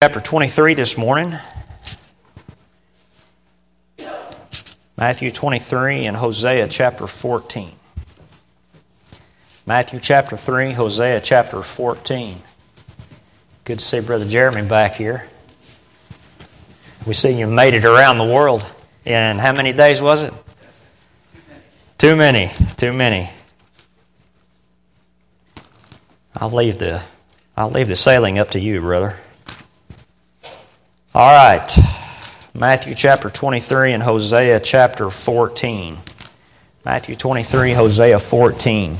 Chapter 23 this morning. Matthew 23 and Hosea chapter 14. Matthew chapter 3, Hosea chapter 14. Good to see Brother Jeremy back here. We see you made it around the world in how many days was it? Too many. I'll leave the sailing up to you, brother. All right, Matthew chapter 23 and Hosea chapter 14. Matthew 23, Hosea 14.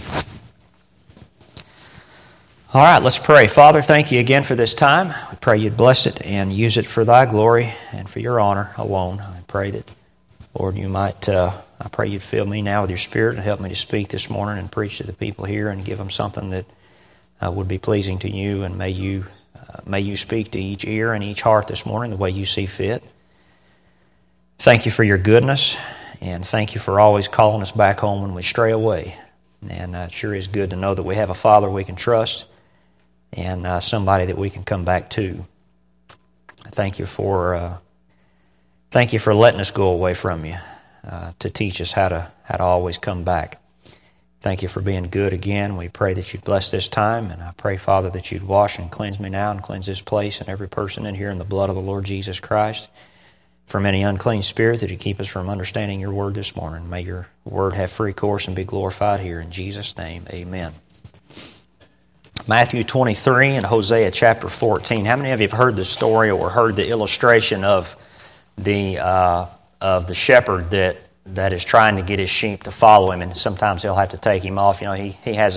All right, let's pray. Father, thank you again for this time. We pray you'd bless it and use it for thy glory and for your honor alone. I pray that, Lord, you might, I pray you'd fill me now with your Spirit and help me to speak this morning and preach to the people here and give them something that would be pleasing to you, and may you speak to each ear and each heart this morning the way you see fit. Thank you for your goodness, and thank you for always calling us back home when we stray away. And it sure is good to know that we have a Father we can trust and somebody that we can come back to. Thank you for letting us go away from you to teach us how to always come back. Thank you for being good again. We pray that you'd bless this time, and I pray, Father, that you'd wash and cleanse me now and cleanse this place and every person in here in the blood of the Lord Jesus Christ. From any unclean spirit, that you keep us from understanding your word this morning. May your word have free course and be glorified here. In Jesus' name, amen. Matthew 23 and Hosea chapter 14. How many of you have heard the story or heard the illustration of the shepherd that is trying to get his sheep to follow him, and sometimes he'll have to take him off. He has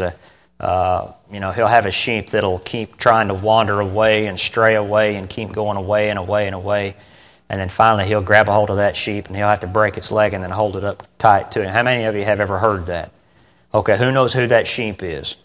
he'll have a sheep that'll keep trying to wander away and stray away and keep going away and away and away, and then finally he'll grab a hold of that sheep and he'll have to break its leg and then hold it up tight to him. How many of you have ever heard that? Okay, who knows who that sheep is?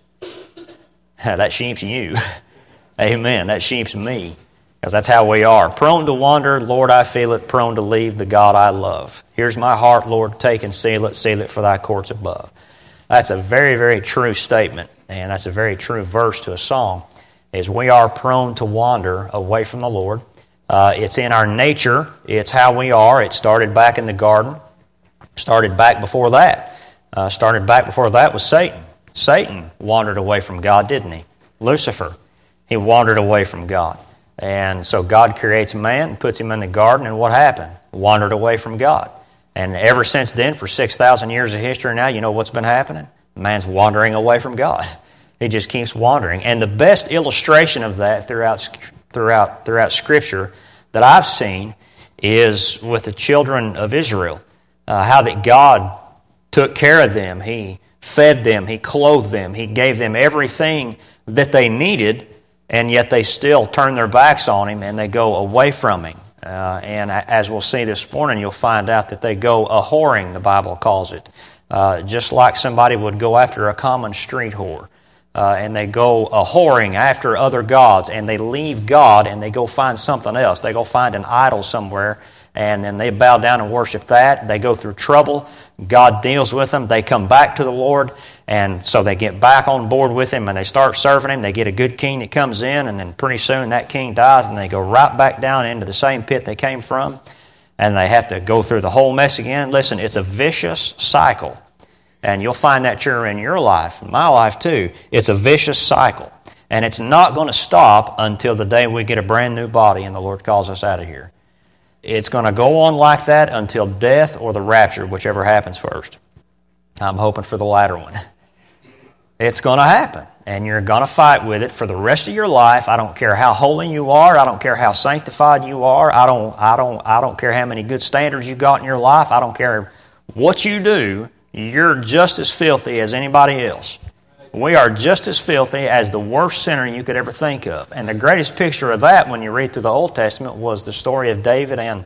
That sheep's you. Amen. That sheep's me. Because that's how we are. Prone to wander, Lord, I feel it. Prone to leave the God I love. Here's my heart, Lord, take and seal it for thy courts above. That's a very, very true statement, and that's a very true verse to a song, is we are prone to wander away from the Lord. It's in our nature. It's how we are. It started back in the garden. Started back before that. Started back before that was Satan. Satan wandered away from God, didn't he? Lucifer, he wandered away from God. And so God creates man and puts him in the garden, and what happened? Wandered away from God. And ever since then, for 6,000 years of history now, you know what's been happening? Man's wandering away from God. He just keeps wandering. And the best illustration of that throughout Scripture that I've seen is with the children of Israel. How that God took care of them. He fed them. He clothed them. He gave them everything that they needed, and yet they still turn their backs on Him and they go away from Him. And as we'll see this morning, you'll find out that they go a-whoring, the Bible calls it. Just like somebody would go after a common street whore. And they go a-whoring after other gods, and they leave God and they go find something else. They go find an idol somewhere, and then they bow down and worship that. They go through trouble. God deals with them. They come back to the Lord, and so they get back on board with Him, and they start serving Him. They get a good king that comes in, and then pretty soon that king dies, and they go right back down into the same pit they came from, and they have to go through the whole mess again. Listen, it's a vicious cycle, and you'll find that true in your life, in my life too. It's a vicious cycle, and it's not going to stop until the day we get a brand new body and the Lord calls us out of here. It's going to go on like that until death or the rapture, whichever happens first. I'm hoping for the latter one. It's going to happen, and you're going to fight with it for the rest of your life. I don't care how holy you are. I don't care how sanctified you are. I don't care how many good standards you got in your life. I don't care what you do. You're just as filthy as anybody else. We are just as filthy as the worst sinner you could ever think of. And the greatest picture of that, when you read through the Old Testament, was the story of David and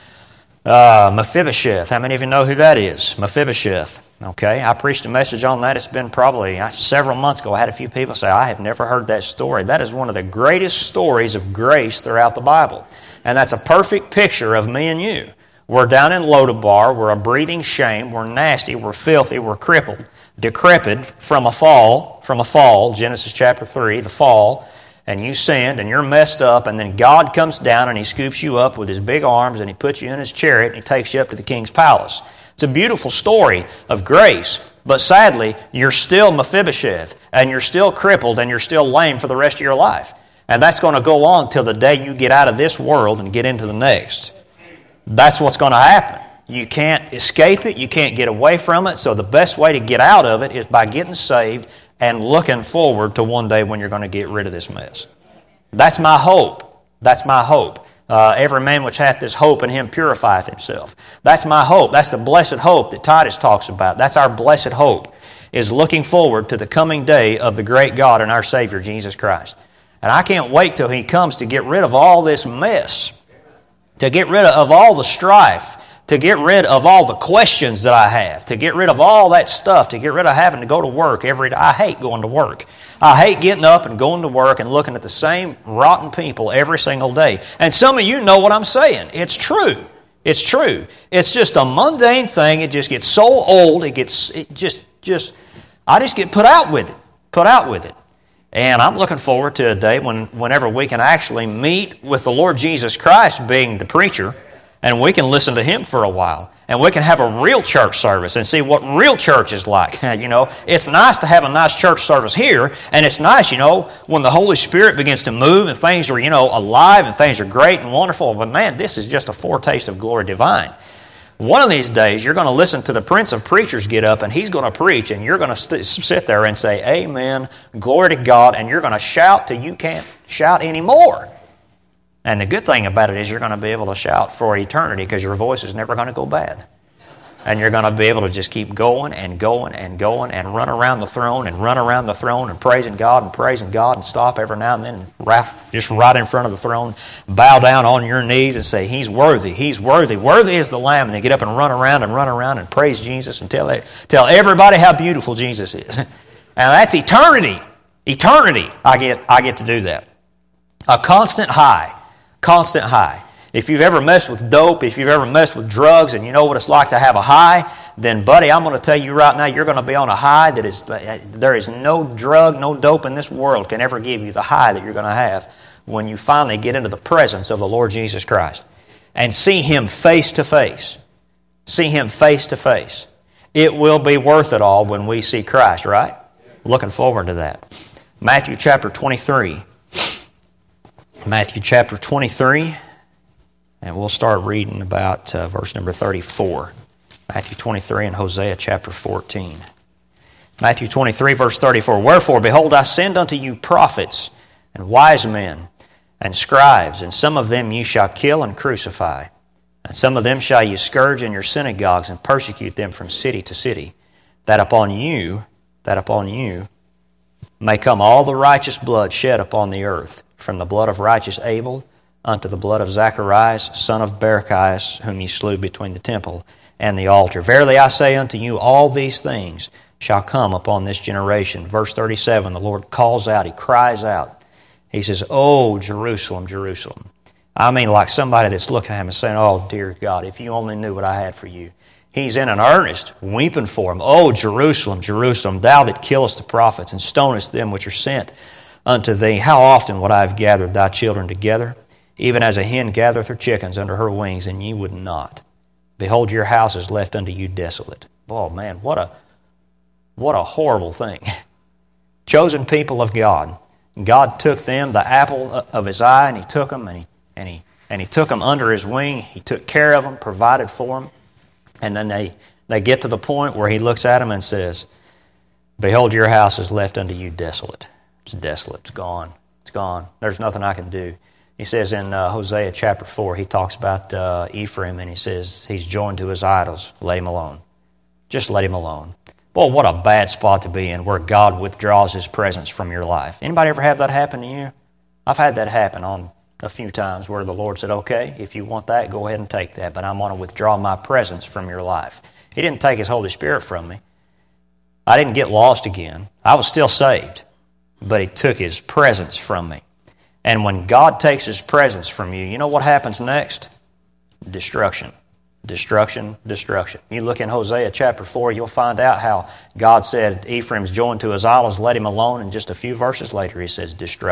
Mephibosheth. How many of you know who that is? Mephibosheth. Okay, I preached a message on that. It's been probably several months ago. I had a few people say, I have never heard that story. That is one of the greatest stories of grace throughout the Bible. And that's a perfect picture of me and you. We're down in Lodabar. We're a breathing shame. We're nasty. We're filthy. We're crippled, decrepit from a fall, Genesis chapter 3, the fall. and you sinned and you're messed up, and then God comes down and He scoops you up with His big arms and He puts you in His chariot and He takes you up to the king's palace. It's a beautiful story of grace, but sadly, you're still Mephibosheth, and you're still crippled, and you're still lame for the rest of your life. And that's going to go on till the day you get out of this world and get into the next. That's what's going to happen. You can't escape it. You can't get away from it. So the best way to get out of it is by getting saved and looking forward to one day when you're going to get rid of this mess. That's my hope. That's my hope. Every man which hath this hope in him purifieth himself. That's my hope. That's the blessed hope that Titus talks about. That's our blessed hope, is looking forward to the coming day of the great God and our Savior, Jesus Christ. And I can't wait till He comes to get rid of all this mess, to get rid of all the strife, to get rid of all the questions that I have, to get rid of all that stuff, to get rid of having to go to work every day. I hate going to work. I hate getting up and going to work and looking at the same rotten people every single day. And some of you know what I'm saying. It's true. It's true. It's just a mundane thing. It just gets so old. I just get put out with it. Put out with it. And I'm looking forward to a day whenever we can actually meet with the Lord Jesus Christ being the preacher, and we can listen to Him for a while. And we can have a real church service and see what real church is like. It's nice to have a nice church service here, and it's nice, when the Holy Spirit begins to move and things are, alive and things are great and wonderful. But man, this is just a foretaste of glory divine. One of these days, you're going to listen to the Prince of Preachers get up, and he's going to preach, and you're going to sit there and say, Amen, glory to God, and you're going to shout till you can't shout anymore. And the good thing about it is you're going to be able to shout for eternity because your voice is never going to go bad. And you're going to be able to just keep going and going and going and run around the throne and praising God and stop every now and then and just right in front of the throne, bow down on your knees and say, He's worthy, He's worthy, worthy is the Lamb. And they get up and run around and praise Jesus and tell everybody how beautiful Jesus is. And that's eternity. Eternity, I get to do that. A constant high. Constant high. If you've ever messed with dope, if you've ever messed with drugs and you know what it's like to have a high, then buddy, I'm going to tell you right now, you're going to be on a high there is no drug, no dope in this world can ever give you the high that you're going to have when you finally get into the presence of the Lord Jesus Christ and see Him face to face. See Him face to face. It will be worth it all when we see Christ, right? Looking forward to that. Matthew chapter 23. Matthew chapter 23, and we'll start reading about verse number 34. Matthew 23 and Hosea chapter 14. Matthew 23, verse 34. Wherefore, behold, I send unto you prophets and wise men and scribes, and some of them you shall kill and crucify, and some of them shall you scourge in your synagogues and persecute them from city to city, that upon you may come all the righteous blood shed upon the earth, from the blood of righteous Abel unto the blood of Zacharias, son of Barachias, whom ye slew between the temple and the altar. Verily I say unto you, all these things shall come upon this generation. Verse 37, the Lord calls out, He cries out. He says, Oh, Jerusalem, Jerusalem. I mean, like somebody that's looking at him and saying, Oh, dear God, if you only knew what I had for you. He's in an earnest, weeping for him. Oh, Jerusalem, Jerusalem, thou that killest the prophets and stonest them which are sent unto thee, how often would I have gathered thy children together, even as a hen gathereth her chickens under her wings, and ye would not. Behold, your house is left unto you desolate. Oh man, what a horrible thing. Chosen people of God. God took them, the apple of His eye, and He took them, and he took them under His wing. He took care of them, provided for them, and then they get to the point where He looks at them and says, Behold, your house is left unto you desolate. It's desolate. It's gone. It's gone. There's nothing I can do. He says in Hosea chapter 4, he talks about Ephraim, and he says he's joined to his idols. Let him alone. Just let him alone. Boy, what a bad spot to be in where God withdraws His presence from your life. Anybody ever have that happen to you? I've had that happen on a few times where the Lord said, okay, if you want that, go ahead and take that, but I'm going to withdraw my presence from your life. He didn't take His Holy Spirit from me. I didn't get lost again. I was still saved. But He took His presence from me. And when God takes His presence from you, you know what happens next? Destruction. Destruction, destruction. You look in Hosea chapter 4, you'll find out how God said Ephraim's joined to his idols, let him alone, and just a few verses later He says destruction.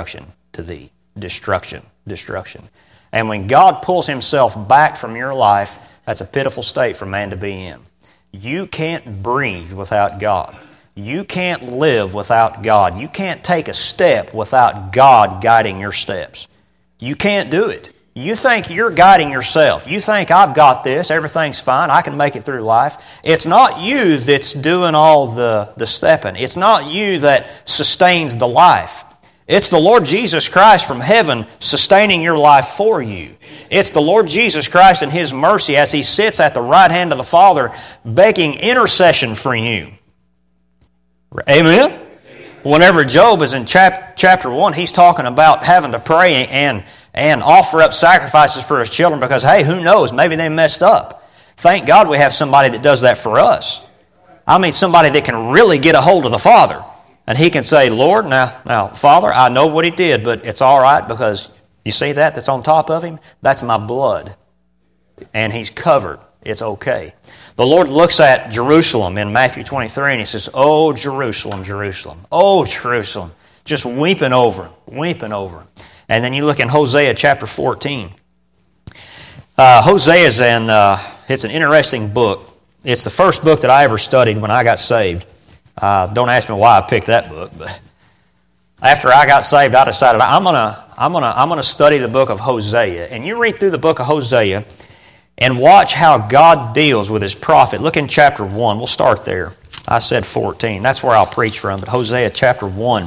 to thee. Destruction. And when God pulls Himself back from your life, that's a pitiful state for man to be in. You can't breathe without God. You can't live without God. You can't take a step without God guiding your steps. You can't do it. You think you're guiding yourself. You think, I've got this, everything's fine, I can make it through life. It's not you that's doing all the stepping. It's not you that sustains the life. It's the Lord Jesus Christ from heaven sustaining your life for you. It's the Lord Jesus Christ and His mercy as He sits at the right hand of the Father begging intercession for you. Amen? Whenever Job is in chapter 1, he's talking about having to pray and offer up sacrifices for his children because, hey, who knows, maybe they messed up. Thank God we have somebody that does that for us. I mean, somebody that can really get a hold of the Father. And he can say, Lord, now, Father, I know what he did, but it's all right because you see that's on top of him? That's my blood. And he's covered. It's okay. The Lord looks at Jerusalem in Matthew 23 and He says, oh, Jerusalem, Jerusalem. Oh, Jerusalem. Just weeping over him. And then you look in Hosea chapter 14. Hosea's it's an interesting book. It's the first book that I ever studied when I got saved. Don't ask me why I picked that book, but after I got saved, I decided I'm gonna study the book of Hosea. And you read through the book of Hosea and watch how God deals with His prophet. Look in chapter 1. We'll start there. I said 14. That's where I'll preach from, but Hosea chapter 1.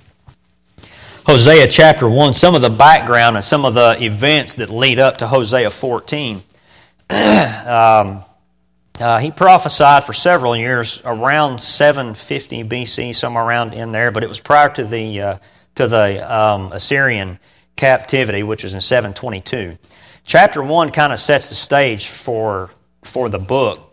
Hosea chapter 1, some of the background and some of the events that lead up to Hosea 14. He prophesied for several years around 750 BC, somewhere around in there, but it was prior to the Assyrian captivity, which was in 722. Chapter 1 kind of sets the stage for the book,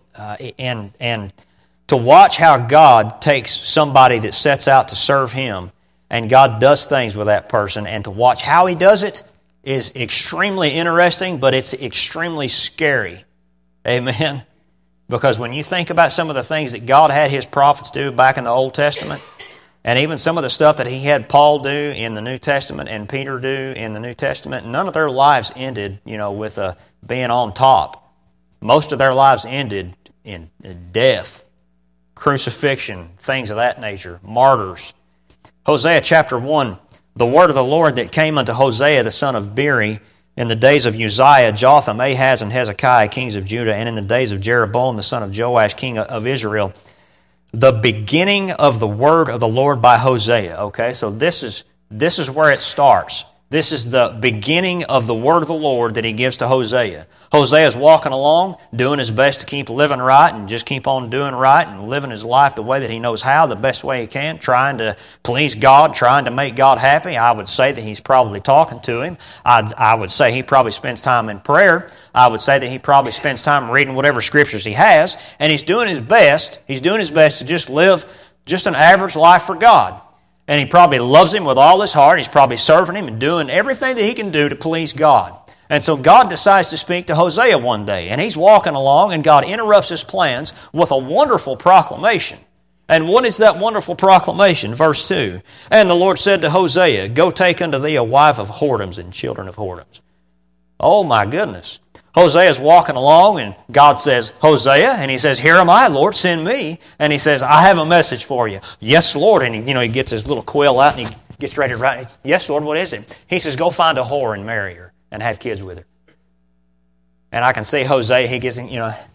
and to watch how God takes somebody that sets out to serve Him, and God does things with that person, and to watch how He does it is extremely interesting, but it's extremely scary. Amen? Because when you think about some of the things that God had His prophets do back in the Old Testament, and even some of the stuff that He had Paul do in the New Testament and Peter do in the New Testament, none of their lives ended, with being on top. Most of their lives ended in death, crucifixion, things of that nature, martyrs. Hosea chapter 1, the word of the Lord that came unto Hosea the son of Beeri in the days of Uzziah, Jotham, Ahaz, and Hezekiah, kings of Judah, and in the days of Jeroboam the son of Joash, king of Israel, the beginning of the word of the Lord by Hosea. Okay, so this is where it starts. This is the beginning of the word of the Lord that He gives to Hosea. Hosea is walking along, doing his best to keep living right and just keep on doing right and living his life the way that he knows how, the best way he can, trying to please God, trying to make God happy. I would say that he's probably talking to Him. I would say he probably spends time in prayer. I would say that he probably spends time reading whatever scriptures he has, and he's doing his best. He's doing his best to just live just an average life for God. And he probably loves Him with all his heart. He's probably serving Him and doing everything that he can do to please God. And so God decides to speak to Hosea one day. And he's walking along, and God interrupts his plans with a wonderful proclamation. And what is that wonderful proclamation? Verse 2. And the Lord said to Hosea, Go take unto thee a wife of whoredoms and children of whoredoms. Oh my goodness. Hosea is walking along, and God says, Hosea, and he says, Here am I, Lord, send me. And he says, I have a message for you. Yes, Lord. And he gets his little quill out, and he gets ready to write. Yes, Lord, what is it? He says, Go find a whore and marry her and have kids with her. And I can see Hosea, he gets,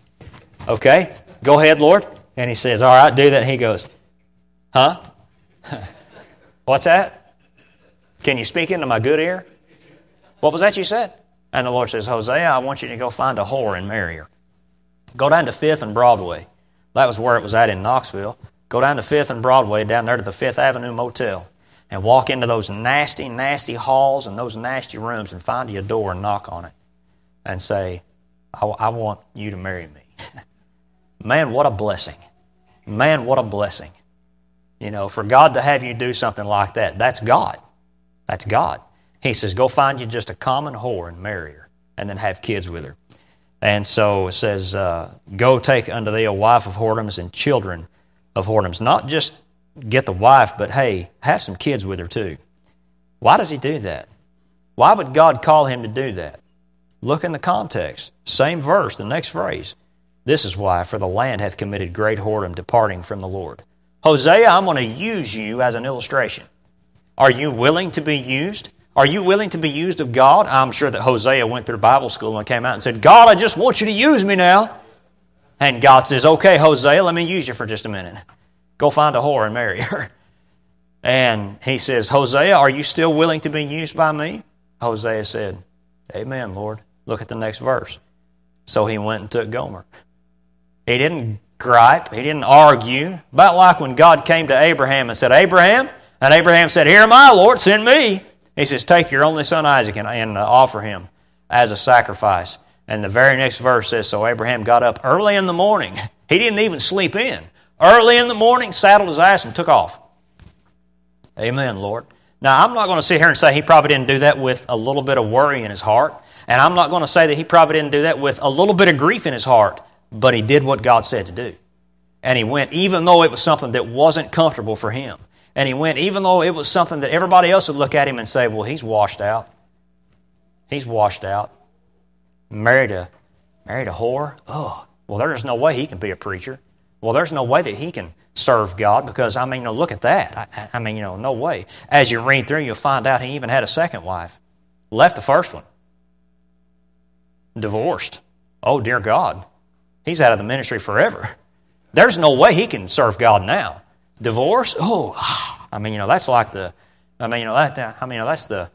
okay, go ahead, Lord. And he says, all right, do that. And he goes, huh? What's that? Can you speak into my good ear? What was that you said? And the Lord says, Hosea, I want you to go find a whore and marry her. Go down to 5th and Broadway. That was where it was at in Knoxville. Go down to 5th and Broadway, down there to the 5th Avenue Motel, and walk into those nasty, nasty halls and those nasty rooms and find you a door and knock on it and say, I want you to marry me. Man, what a blessing. Man, what a blessing. For God to have you do something like that, that's God. That's God. He says, go find you just a common whore and marry her, and then have kids with her. And so it says, go take unto thee a wife of whoredoms and children of whoredoms. Not just get the wife, but hey, have some kids with her too. Why does he do that? Why would God call him to do that? Look in the context. Same verse, the next phrase. This is why, for the land hath committed great whoredom, departing from the Lord. Hosea, I'm going to use you as an illustration. Are you willing to be used? Are you willing to be used of God? I'm sure that Hosea went through Bible school and came out and said, God, I just want you to use me now. And God says, okay, Hosea, let me use you for just a minute. Go find a whore and marry her. And he says, Hosea, are you still willing to be used by me? Hosea said, Amen, Lord. Look at the next verse. So he went and took Gomer. He didn't gripe. He didn't argue. About like when God came to Abraham and said, Abraham, and Abraham said, Here am I, Lord, send me. He says, take your only son Isaac and offer him as a sacrifice. And the very next verse says, so Abraham got up early in the morning. He didn't even sleep in. Early in the morning, saddled his ass and took off. Amen, Lord. Now, I'm not going to sit here and say he probably didn't do that with a little bit of worry in his heart. And I'm not going to say that he probably didn't do that with a little bit of grief in his heart. But he did what God said to do. And he went even though it was something that wasn't comfortable for him. And he went even though it was something that everybody else would look at him and say, well, he's washed out. He's washed out. Married a whore? Oh, well, there's no way he can be a preacher. Well, there's no way that he can serve God because, look at that. No way. As you read through, you'll find out he even had a second wife. Left the first one. Divorced. Oh, dear God. He's out of the ministry forever. There's no way he can serve God now. Divorce? Oh, that's like the, that's the,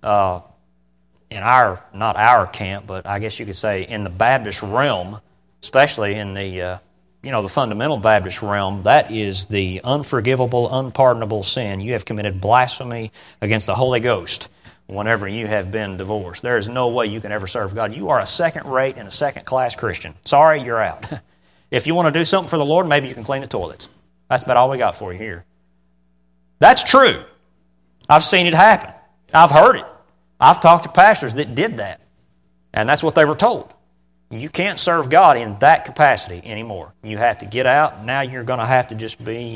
in our, not our camp, but I guess you could say in the Baptist realm, especially in the, the fundamental Baptist realm, that is the unforgivable, unpardonable sin. You have committed blasphemy against the Holy Ghost whenever you have been divorced. There is no way you can ever serve God. You are a second-rate and a second-class Christian. Sorry, you're out. If you want to do something for the Lord, maybe you can clean the toilets. That's about all we got for you here. That's true. I've seen it happen. I've heard it. I've talked to pastors that did that. And that's what they were told. You can't serve God in that capacity anymore. You have to get out. Now you're going to have to just be,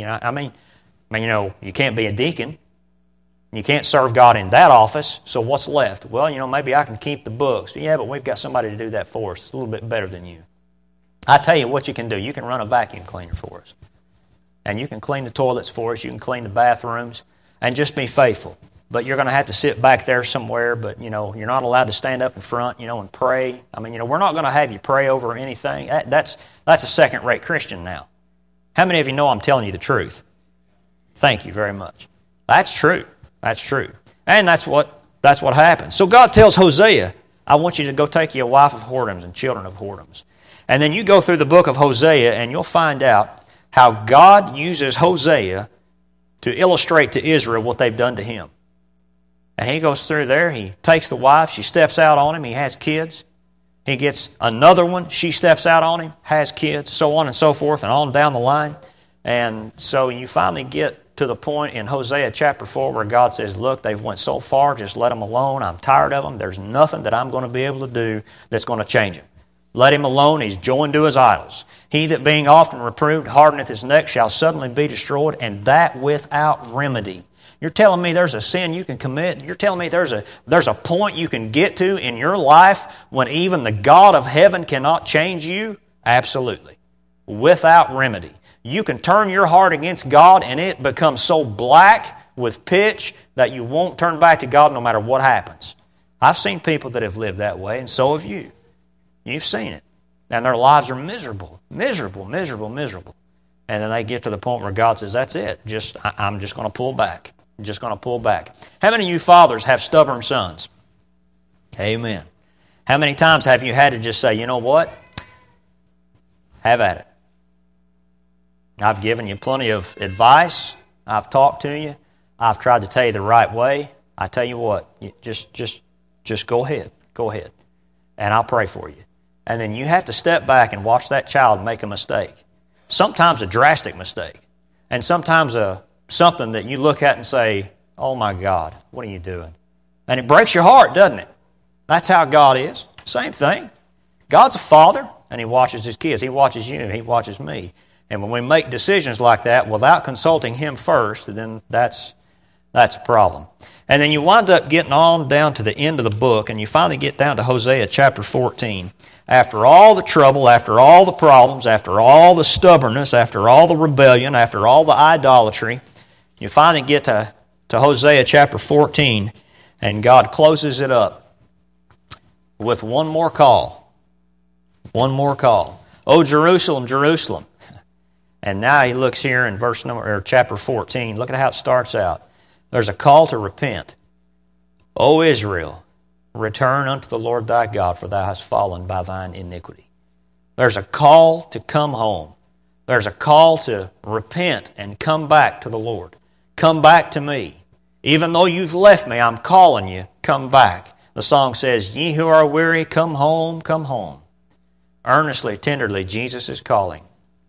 you can't be a deacon. You can't serve God in that office, so what's left? Well, maybe I can keep the books. Yeah, but we've got somebody to do that for us. It's a little bit better than you. I tell you what you can do. You can run a vacuum cleaner for us. And you can clean the toilets for us. You can clean the bathrooms. And just be faithful. But you're going to have to sit back there somewhere. But, you're not allowed to stand up in front, and pray. We're not going to have you pray over anything. That's a second-rate Christian now. How many of you know I'm telling you the truth? Thank you very much. That's true. That's true. And that's what happens. So God tells Hosea, I want you to go take you a wife of whoredoms and children of whoredoms. And then you go through the book of Hosea and you'll find out how God uses Hosea to illustrate to Israel what they've done to him. And he goes through there, he takes the wife, she steps out on him, he has kids. He gets another one, she steps out on him, has kids, so on and so forth, and on down the line. And so you finally get to the point in Hosea chapter 4 where God says, look, they've went so far, just let them alone. I'm tired of them. There's nothing that I'm going to be able to do that's going to change him. Let him alone. He's joined to his idols. He that being often reproved hardeneth his neck shall suddenly be destroyed, and that without remedy. You're telling me there's a sin you can commit? You're telling me there's a point you can get to in your life when even the God of heaven cannot change you? Absolutely. Without remedy. You can turn your heart against God and it becomes so black with pitch that you won't turn back to God no matter what happens. I've seen people that have lived that way, and so have you. You've seen it. And their lives are miserable, miserable, miserable, miserable. And then they get to the point where God says, that's it. I'm just going to pull back. I'm just going to pull back. How many of you fathers have stubborn sons? Amen. How many times have you had to just say, you know what? Have at it. I've given you plenty of advice. I've talked to you. I've tried to tell you the right way. I tell you what, just go ahead. Go ahead. And I'll pray for you. And then you have to step back and watch that child make a mistake. Sometimes a drastic mistake. And sometimes something that you look at and say, oh my God, what are you doing? And it breaks your heart, doesn't it? That's how God is. Same thing. God's a father, and He watches His kids. He watches you, He watches me. And when we make decisions like that without consulting Him first, then that's That's a problem. And then you wind up getting on down to the end of the book, and you finally get down to Hosea chapter 14. After all the trouble, after all the problems, after all the stubbornness, after all the rebellion, after all the idolatry, you finally get to Hosea chapter 14, and God closes it up with one more call. One more call. "O Jerusalem, Jerusalem." And now he looks here in chapter 14. Look at how it starts out. There's a call to repent. "O Israel, return unto the Lord thy God, for thou hast fallen by thine iniquity." There's a call to come home. There's a call to repent and come back to the Lord. Come back to me. Even though you've left me, I'm calling you, come back. The song says, "Ye who are weary, come home, come home." Earnestly, tenderly, Jesus is calling.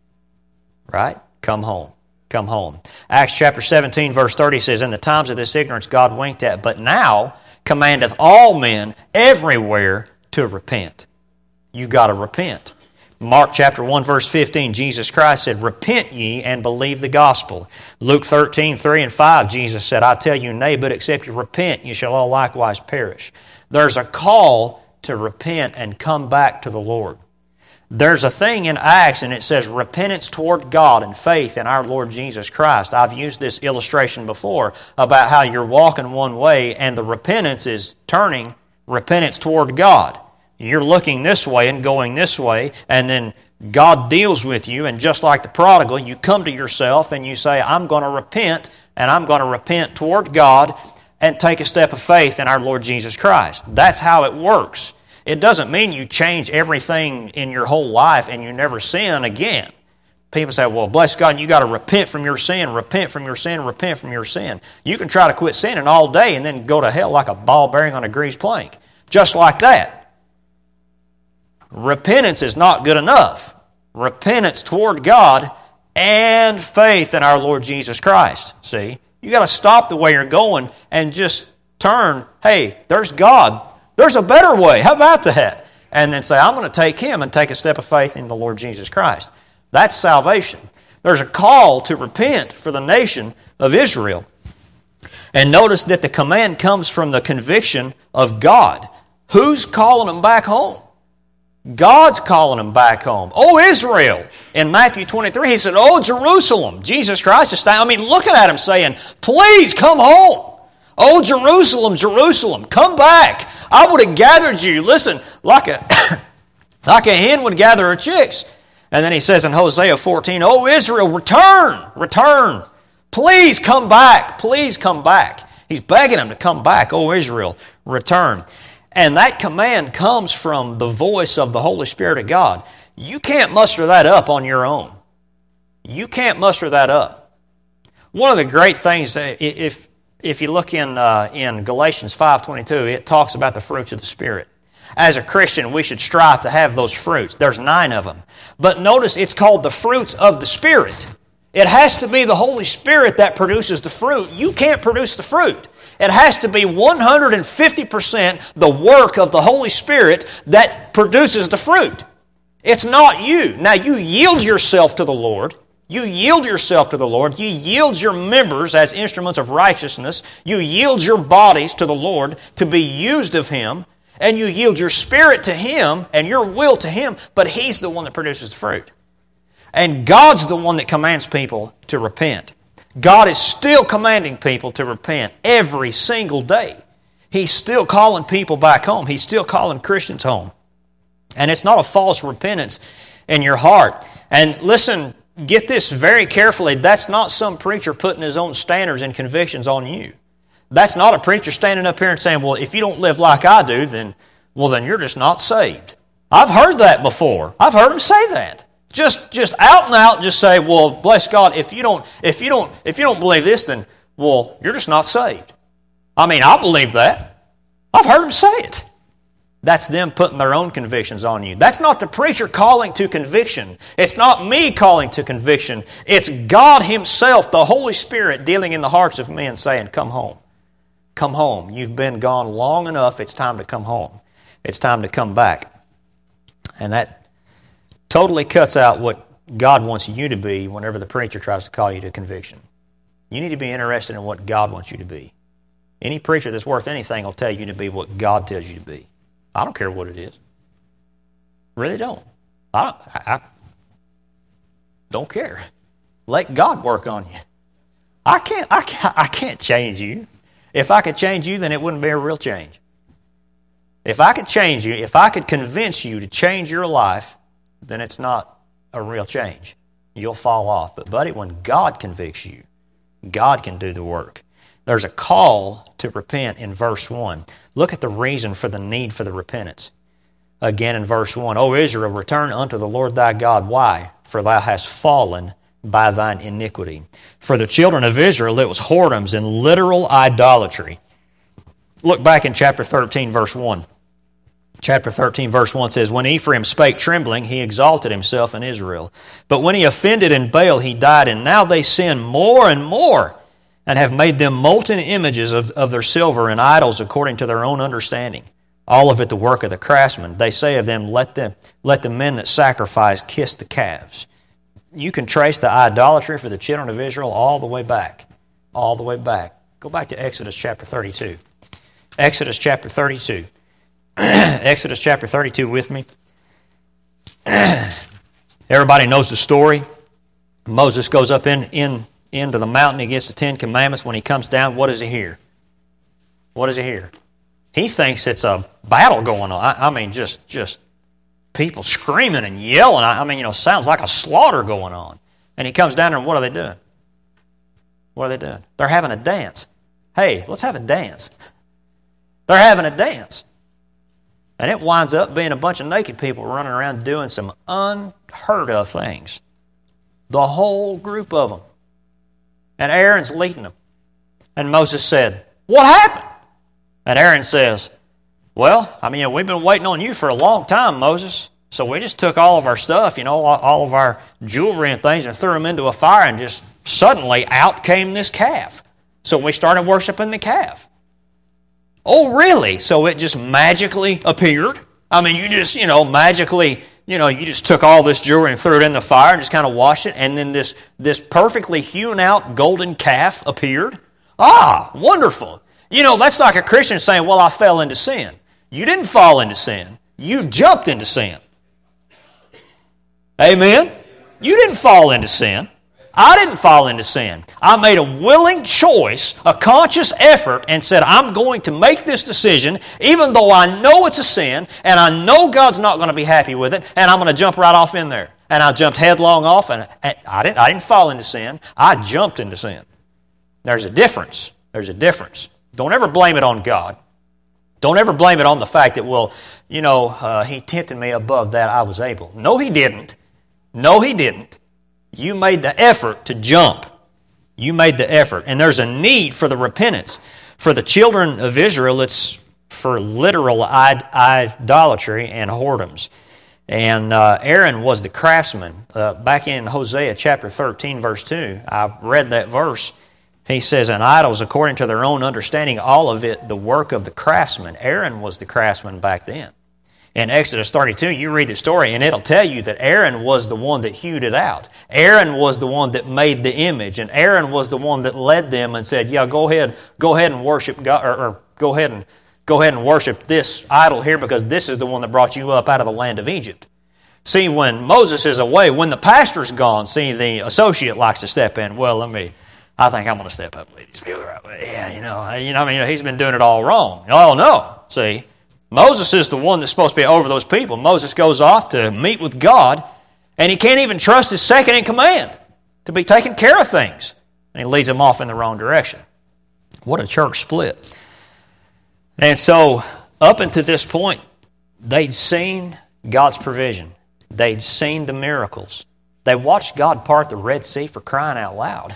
Right? Come home. Come home. Acts chapter 17, verse 30 says, "In the times of this ignorance God winked at, but now commandeth all men everywhere to repent." You've got to repent. Mark chapter 1, verse 15, Jesus Christ said, "Repent ye and believe the gospel." Luke 13, 3 and 5, Jesus said, "I tell you, nay, but except you repent, you shall all likewise perish." There's a call to repent and come back to the Lord. There's a thing in Acts, and it says repentance toward God and faith in our Lord Jesus Christ. I've used this illustration before about how you're walking one way and the repentance is turning repentance toward God. You're looking this way and going this way, and then God deals with you, and just like the prodigal, you come to yourself and you say, "I'm going to repent, and I'm going to repent toward God and take a step of faith in our Lord Jesus Christ." That's how it works. It doesn't mean you change everything in your whole life and you never sin again. People say, "Well, bless God, you got to repent from your sin, repent from your sin, repent from your sin." You can try to quit sinning all day and then go to hell like a ball bearing on a greased plank. Just like that. Repentance is not good enough. Repentance toward God and faith in our Lord Jesus Christ. See? You got to stop the way you're going and just turn, "Hey, there's God. There's a better way. How about that?" And then say, "I'm going to take Him and take a step of faith in the Lord Jesus Christ." That's salvation. There's a call to repent for the nation of Israel. And notice that the command comes from the conviction of God. Who's calling them back home? God's calling them back home. "O Israel," in Matthew 23, He said, "O Jerusalem." Jesus Christ is looking at him saying, "Please come home. Oh, Jerusalem, Jerusalem, come back. I would have gathered you," listen, like a hen would gather her chicks. And then he says in Hosea 14, "O Israel, return, return. Please come back, please come back." He's begging them to come back. "O Israel, return." And that command comes from the voice of the Holy Spirit of God. You can't muster that up on your own. You can't muster that up. One of the great things, if you look in Galatians 5:22, it talks about the fruits of the Spirit. As a Christian, we should strive to have those fruits. There's 9 of them. But notice it's called the fruits of the Spirit. It has to be the Holy Spirit that produces the fruit. You can't produce the fruit. It has to be 150% the work of the Holy Spirit that produces the fruit. It's not you. Now, you yield yourself to the Lord. You yield yourself to the Lord. You yield your members as instruments of righteousness. You yield your bodies to the Lord to be used of Him. And you yield your spirit to Him and your will to Him. But He's the one that produces the fruit. And God's the one that commands people to repent. God is still commanding people to repent every single day. He's still calling people back home. He's still calling Christians home. And it's not a false repentance in your heart. And listen, get this very carefully. That's not some preacher putting his own standards and convictions on you. That's not a preacher standing up here and saying, "Well, if you don't live like I do, then you're just not saved." I've heard that before. I've heard him say that. Just out and out, just say, "Well, bless God, if you don't believe this, then you're just not saved." I believe that. I've heard him say it. That's them putting their own convictions on you. That's not the preacher calling to conviction. It's not me calling to conviction. It's God Himself, the Holy Spirit, dealing in the hearts of men saying, "Come home. Come home. You've been gone long enough. It's time to come home. It's time to come back." And that totally cuts out what God wants you to be whenever the preacher tries to call you to conviction. You need to be interested in what God wants you to be. Any preacher that's worth anything will tell you to be what God tells you to be. I don't care what it is. Really don't. I don't care. Let God work on you. I can't change you. If I could change you, then it wouldn't be a real change. If I could change you, if I could convince you to change your life, then it's not a real change. You'll fall off. But buddy, when God convicts you, God can do the work. There's a call to repent in verse 1. Look at the reason for the need for the repentance. Again in verse 1, O Israel, return unto the Lord thy God. Why? For thou hast fallen by thine iniquity. For the children of Israel it was whoredoms and literal idolatry. Look back in chapter 13, verse 1. Chapter 13, verse 1 says, When Ephraim spake trembling, he exalted himself in Israel. But when he offended in Baal, he died. And now they sin more and more, and have made them molten images of their silver and idols according to their own understanding. All of it the work of the craftsmen. They say of them, let the men that sacrifice kiss the calves. You can trace the idolatry for the children of Israel all the way back. All the way back. Go back to Exodus chapter 32. Exodus chapter 32. Exodus chapter 32 with me. Everybody knows the story. Moses goes up into the mountain. He gets the Ten Commandments. When he comes down, what does he hear? What does he hear? He thinks it's a battle going on. I mean, just people screaming and yelling. I mean, sounds like a slaughter going on. And he comes down there, and what are they doing? What are they doing? They're having a dance. Hey, let's have a dance. They're having a dance. And it winds up being a bunch of naked people running around doing some unheard of things. The whole group of them. And Aaron's leading them. And Moses said, What happened? And Aaron says, Well, we've been waiting on you for a long time, Moses. So we just took all of our stuff, all of our jewelry and things, and threw them into a fire, and just suddenly out came this calf. So we started worshiping the calf. Oh, really? So it just magically appeared? You just, magically, you just took all this jewelry and threw it in the fire and just kind of washed it, and then this perfectly hewn out golden calf appeared? Ah, wonderful. That's like a Christian saying, well, I fell into sin. You didn't fall into sin. You jumped into sin. Amen? You didn't fall into sin. I didn't fall into sin. I made a willing choice, a conscious effort, and said, I'm going to make this decision, even though I know it's a sin, and I know God's not going to be happy with it, and I'm going to jump right off in there. And I jumped headlong off, and I didn't fall into sin. I jumped into sin. There's a difference. There's a difference. Don't ever blame it on God. Don't ever blame it on the fact that, He tempted me above that I was able. No, He didn't. No, He didn't. You made the effort to jump. You made the effort. And there's a need for the repentance. For the children of Israel, it's for literal idolatry and whoredoms. And Aaron was the craftsman. Back in Hosea chapter 13, verse 2, I read that verse. He says, and idols according to their own understanding, all of it the work of the craftsman. Aaron was the craftsman back then. In Exodus 32, you read the story, and it'll tell you that Aaron was the one that hewed it out. Aaron was the one that made the image, and Aaron was the one that led them and said, "Yeah, go ahead and worship God, or go ahead and worship this idol here, because this is the one that brought you up out of the land of Egypt." See, when Moses is away, when the pastor's gone, see, the associate likes to step in. Well, I think I'm going to step up and lead these people the right way. Yeah, he's been doing it all wrong. Oh no, see. Moses is the one that's supposed to be over those people. Moses goes off to meet with God, and he can't even trust his second in command to be taking care of things. And he leads them off in the wrong direction. What a church split. And so, up until this point, they'd seen God's provision. They'd seen the miracles. They watched God part the Red Sea, for crying out loud.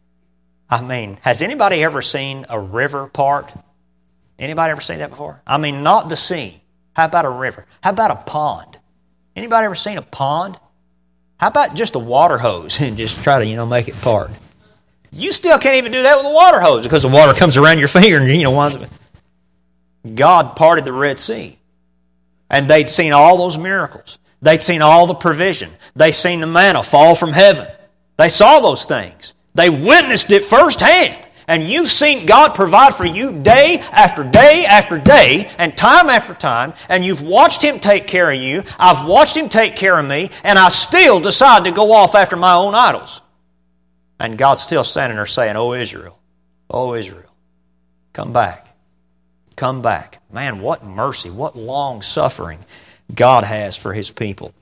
Has anybody ever seen a river part? Anybody ever seen that before? Not the sea. How about a river? How about a pond? Anybody ever seen a pond? How about just a water hose and just try to, make it part? You still can't even do that with a water hose, because the water comes around your finger and, winds up. God parted the Red Sea. And they'd seen all those miracles. They'd seen all the provision. They'd seen the manna fall from heaven. They saw those things. They witnessed it firsthand. And you've seen God provide for you day after day after day and time after time, and you've watched Him take care of you. I've watched Him take care of me, and I still decide to go off after my own idols. And God's still standing there saying, "Oh Israel, come back. Come back." Man, what mercy, what long suffering God has for His people.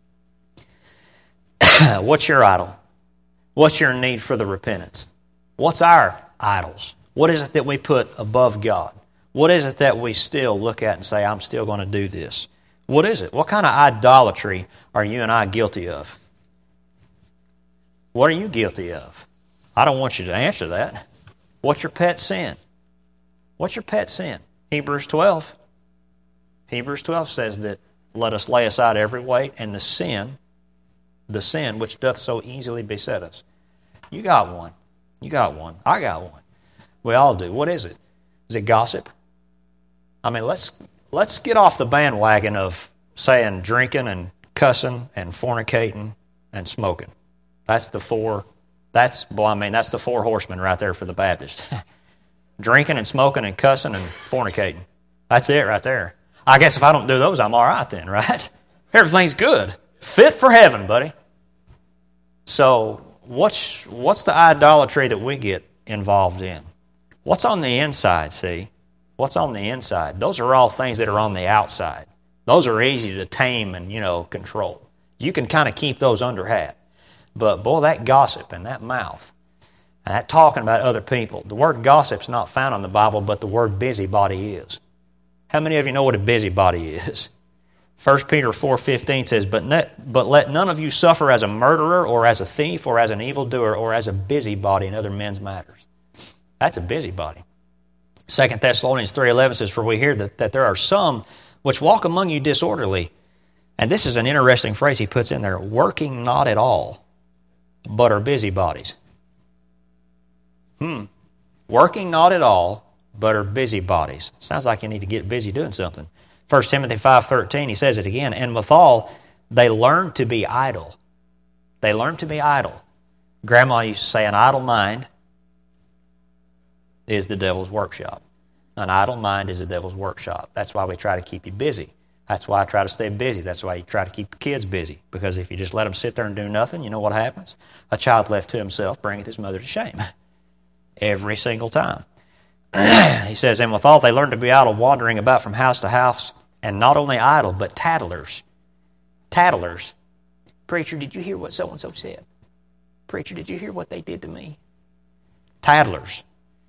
What's your idol? What's your need for the repentance? What's our idols? What is it that we put above God? What is it that we still look at and say, "I'm still going to do this"? What is it? What kind of idolatry are you and I guilty of? What are you guilty of? I don't want you to answer that. What's your pet sin? What's your pet sin? Hebrews 12. Hebrews 12 says that, "Let us lay aside every weight and the sin which doth so easily beset us." You got one. You got one. I got one. We all do. What is it? Is it gossip? I mean, let's get off the bandwagon of saying drinking and cussing and fornicating and smoking. That's the four horsemen right there for the Baptist. Drinking and smoking and cussing and fornicating. That's it right there. I guess if I don't do those, I'm all right then, right? Everything's good. Fit for heaven, buddy. So what's the idolatry that we get involved in? What's on the inside, see? What's on the inside? Those are all things that are on the outside. Those are easy to tame and, control. You can kind of keep those under hat. But, boy, that gossip and that mouth, and that talking about other people, the word gossip's not found in the Bible, but the word busybody is. How many of you know what a busybody is? 1 Peter 4:15 says, But let none of you suffer as a murderer or as a thief or as an evildoer or as a busybody in other men's matters. That's a busybody. 2 Thessalonians 3:11 says, For we hear that there are some which walk among you disorderly. And this is an interesting phrase he puts in there, working not at all, but are busybodies. Working not at all, but are busybodies. Sounds like you need to get busy doing something. 1 Timothy 5:13, he says it again, And withal, they learn to be idle. They learn to be idle. Grandma used to say, an idle mind is the devil's workshop. An idle mind is the devil's workshop. That's why we try to keep you busy. That's why I try to stay busy. That's why you try to keep the kids busy. Because if you just let them sit there and do nothing, you know what happens? A child left to himself bringeth his mother to shame. Every single time. He says, And withal they learn to be idle, wandering about from house to house, and not only idle, but tattlers. Tattlers. Preacher, did you hear what so-and-so said? Preacher, did you hear what they did to me? Tattlers.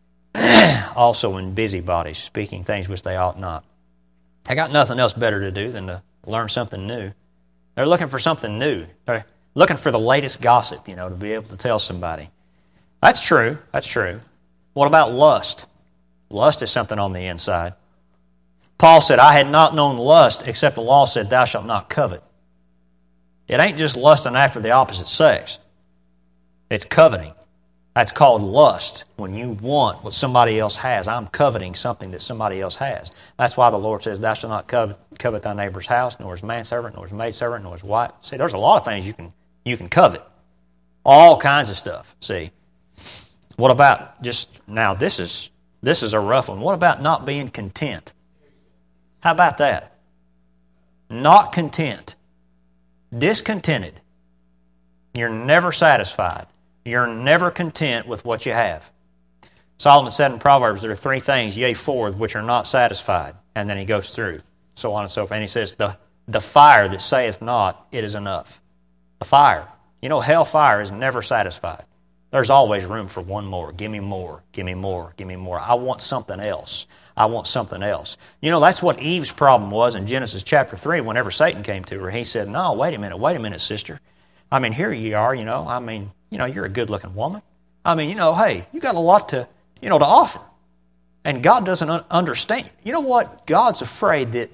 Also in busybodies, speaking things which they ought not. They got nothing else better to do than to learn something new. They're looking for something new. They're looking for the latest gossip, to be able to tell somebody. That's true. That's true. What about lust? Lust is something on the inside. Paul said, I had not known lust, except the law said, Thou shalt not covet. It ain't just lusting after the opposite sex. It's coveting. That's called lust, when you want what somebody else has. I'm coveting something that somebody else has. That's why the Lord says, Thou shalt not covet thy neighbor's house, nor his manservant, nor his maidservant, nor his wife. See, there's a lot of things you can covet. All kinds of stuff, see. What about now, this is a rough one. What about not being content? How about that? Not content. Discontented. You're never satisfied. You're never content with what you have. Solomon said in Proverbs, there are three things, yea, four, which are not satisfied. And then he goes through, so on and so forth. And he says, the fire that saith not, it is enough. The fire. Hellfire is never satisfied. There's always room for one more. Give me more. Give me more. Give me more. I want something else. I want something else. That's what Eve's problem was in Genesis chapter 3 whenever Satan came to her. He said, No, wait a minute, sister. Here you are, you're a good-looking woman. Hey, you got a lot to offer. And God doesn't understand. You know what? God's afraid that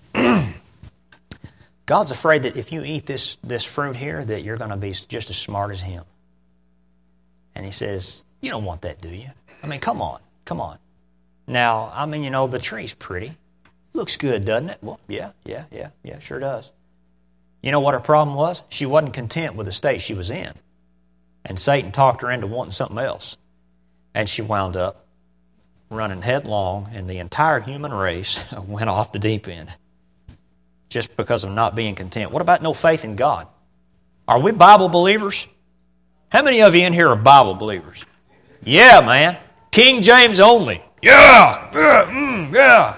if you eat this fruit here, that you're going to be just as smart as Him. And He says, you don't want that, do you? Come on. Now, the tree's pretty. Looks good, doesn't it? Well, yeah, sure does. You know what her problem was? She wasn't content with the state she was in. And Satan talked her into wanting something else. And she wound up running headlong, and the entire human race went off the deep end just because of not being content. What about no faith in God? Are we Bible believers? How many of you in here are Bible believers? Yeah, man. King James only. Yeah.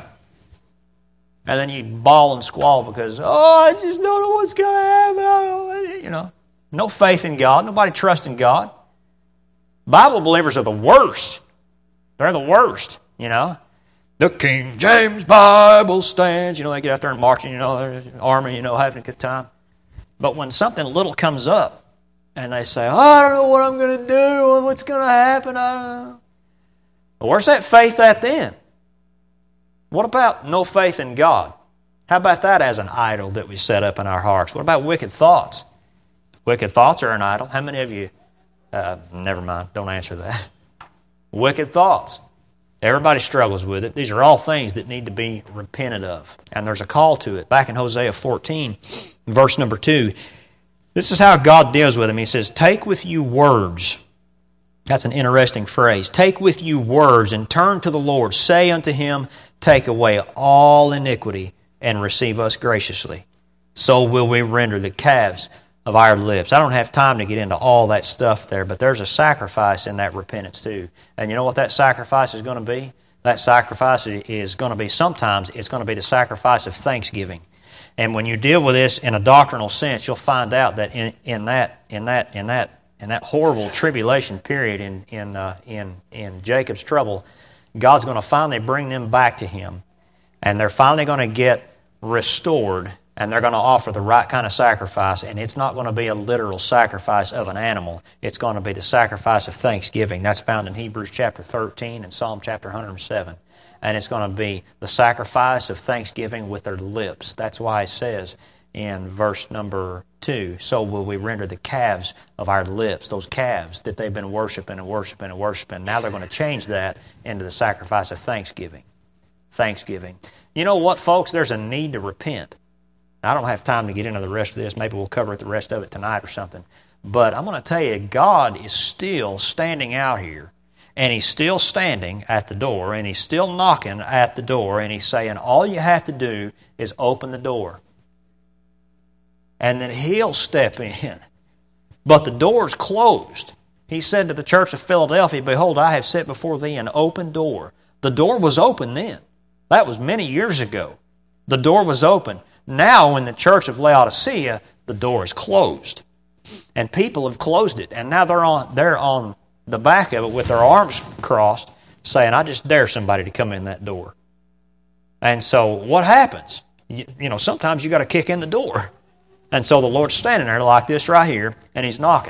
And then you bawl and squall because, I just don't know what's going to happen. No faith in God. Nobody trusts in God. Bible believers are the worst. They're the worst, The King James Bible stands. They get out there and marching, their army, having a good time. But when something little comes up, and they say, I don't know what I'm going to do, what's going to happen, I don't know. Well, where's that faith at then? What about no faith in God? How about that as an idol that we set up in our hearts? What about wicked thoughts? Wicked thoughts are an idol. How many of you, never mind, don't answer that. Wicked thoughts. Everybody struggles with it. These are all things that need to be repented of. And there's a call to it. Back in Hosea 14, verse number 2, this is how God deals with him. He says, take with you words. That's an interesting phrase. Take with you words and turn to the Lord. Say unto him, take away all iniquity and receive us graciously. So will we render the calves of our lips. I don't have time to get into all that stuff there, but there's a sacrifice in that repentance too. And you know what that sacrifice is going to be? That sacrifice is going to be, sometimes it's going to be the sacrifice of thanksgiving. And when you deal with this in a doctrinal sense, you'll find out that in that horrible tribulation period in Jacob's trouble, God's going to finally bring them back to Him, and they're finally going to get restored, and they're going to offer the right kind of sacrifice, and it's not going to be a literal sacrifice of an animal. It's going to be the sacrifice of thanksgiving. That's found in Hebrews chapter 13 and Psalm chapter 107. And it's going to be the sacrifice of thanksgiving with their lips. That's why it says in verse number 2, so will we render the calves of our lips, those calves that they've been worshiping and worshiping and worshiping. Now they're going to change that into the sacrifice of thanksgiving. Thanksgiving. You know what, folks? There's a need to repent. I don't have time to get into the rest of this. Maybe we'll cover the rest of it tonight or something. But I'm going to tell you, God is still standing out here. And He's still standing at the door, and He's still knocking at the door, and He's saying, all you have to do is open the door. And then He'll step in. But the door's closed. He said to the church of Philadelphia, behold, I have set before thee an open door. The door was open then. That was many years ago. The door was open. Now in the church of Laodicea, the door is closed. And people have closed it. And now they're on the back of it with their arms crossed, saying, I just dare somebody to come in that door. And so what happens? Sometimes you got to kick in the door. And so the Lord's standing there like this right here, and He's knocking.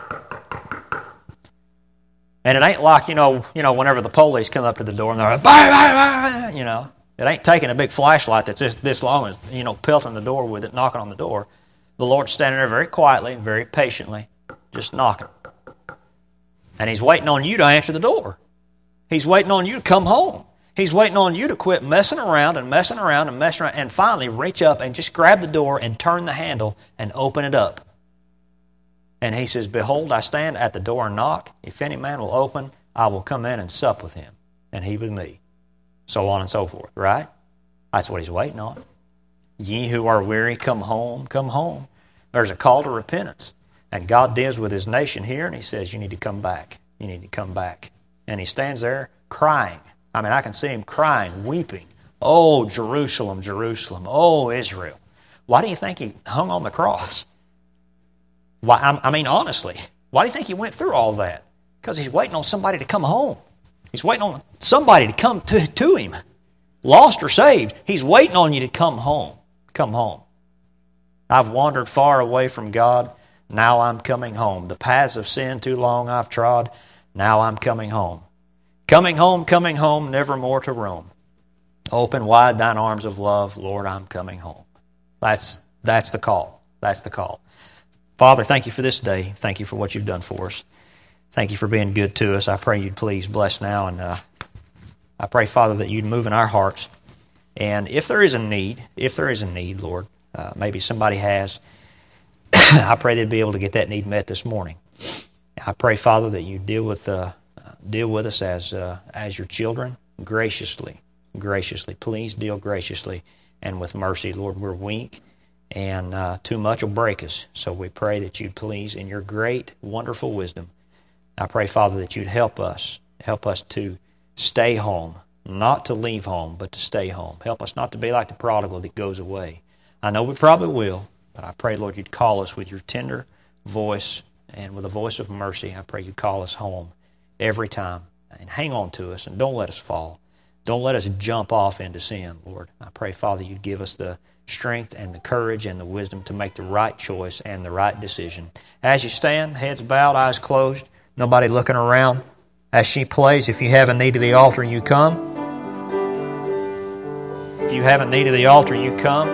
And it ain't like, whenever the police come up to the door and they're like, bah, bah, bah, it ain't taking a big flashlight that's this long and, pelting the door with it, knocking on the door. The Lord's standing there very quietly, very patiently, just knocking. And He's waiting on you to answer the door. He's waiting on you to come home. He's waiting on you to quit messing around and finally reach up and just grab the door and turn the handle and open it up. And He says, behold, I stand at the door and knock. If any man will open, I will come in and sup with him, and he with me. So on and so forth, right? That's what He's waiting on. Ye who are weary, come home, come home. There's a call to repentance. And God deals with His nation here, and He says, you need to come back. You need to come back. And He stands there crying. I can see Him crying, weeping. Oh, Jerusalem, Jerusalem. Oh, Israel. Why do you think He hung on the cross? Why? Honestly, why do you think He went through all that? Because He's waiting on somebody to come home. He's waiting on somebody to come to Him. Lost or saved, He's waiting on you to come home. Come home. I've wandered far away from God. Now I'm coming home. The paths of sin too long I've trod. Now I'm coming home. Coming home, never more to roam. Open wide thine arms of love, Lord, I'm coming home. That's the call. That's the call. Father, thank You for this day. Thank You for what You've done for us. Thank You for being good to us. I pray You'd please bless now, and I pray, Father, that You'd move in our hearts. And if there is a need, Lord, maybe somebody has, I pray they'd be able to get that need met this morning. I pray, Father, that you deal with us as your children graciously. Please deal graciously and with mercy. Lord, we're weak, and too much will break us. So we pray that you'd please, in your great, wonderful wisdom, I pray, Father, that you'd help us to stay home, not to leave home, but to stay home. Help us not to be like the prodigal that goes away. I know we probably will, but I pray, Lord, you'd call us with your tender voice and with a voice of mercy. I pray you call us home every time, and hang on to us, and don't let us fall. Don't let us jump off into sin, Lord. I pray, Father, you'd give us the strength and the courage and the wisdom to make the right choice and the right decision. As you stand, heads bowed, eyes closed, nobody looking around, as she plays, if you have a need of the altar, you come. If you have a need of the altar, you come.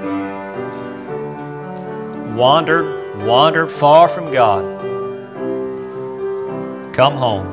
Wandered far from God. Come home.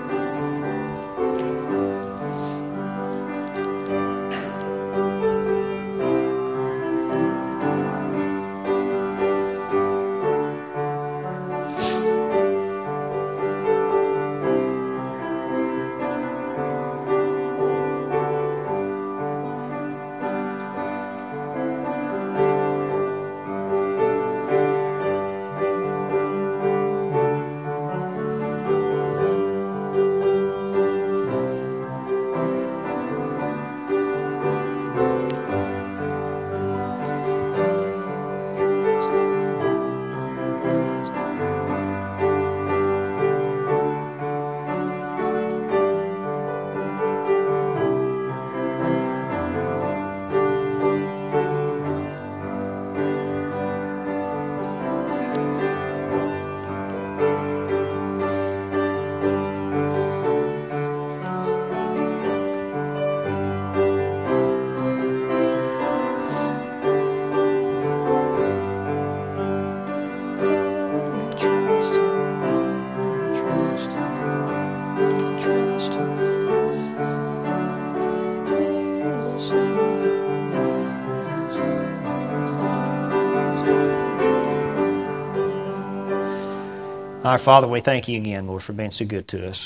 Our Father, we thank you again, Lord, for being so good to us.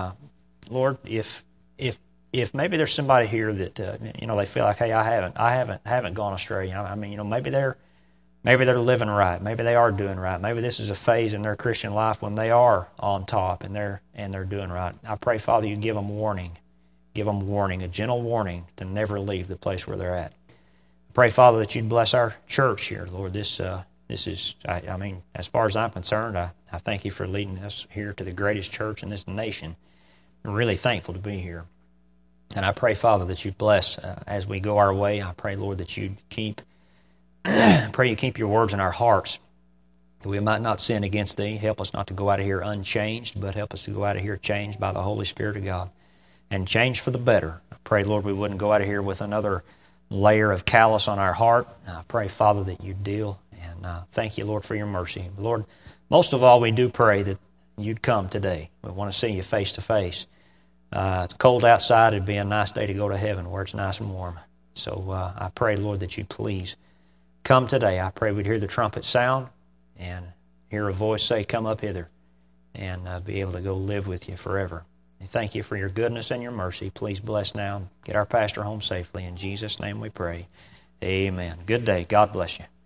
Lord, if maybe there's somebody here that they feel like, hey, I haven't gone astray. I mean, maybe they're living right. Maybe they are doing right. Maybe this is a phase in their Christian life when they are on top and they're doing right. I pray, Father, you give them warning. Give them warning, a gentle warning to never leave the place where they're at. I pray, Father, that you'd bless our church here, Lord. This is, as far as I'm concerned, I thank you for leading us here to the greatest church in this nation. I'm really thankful to be here. And I pray, Father, that you'd bless as we go our way. I pray, Lord, that you'd keep your words in our hearts, that we might not sin against thee. Help us not to go out of here unchanged, but help us to go out of here changed by the Holy Spirit of God, and changed for the better. I pray, Lord, we wouldn't go out of here with another layer of callous on our heart. I pray, Father, that you'd deal. And thank you, Lord, for your mercy. Lord, most of all, we do pray that you'd come today. We want to see you face to face. It's cold outside. It'd be a nice day to go to heaven where it's nice and warm. So I pray, Lord, that you'd please come today. I pray we'd hear the trumpet sound and hear a voice say, come up hither, and be able to go live with you forever. And thank you for your goodness and your mercy. Please bless now. Get our pastor home safely. In Jesus' name we pray. Amen. Good day. God bless you.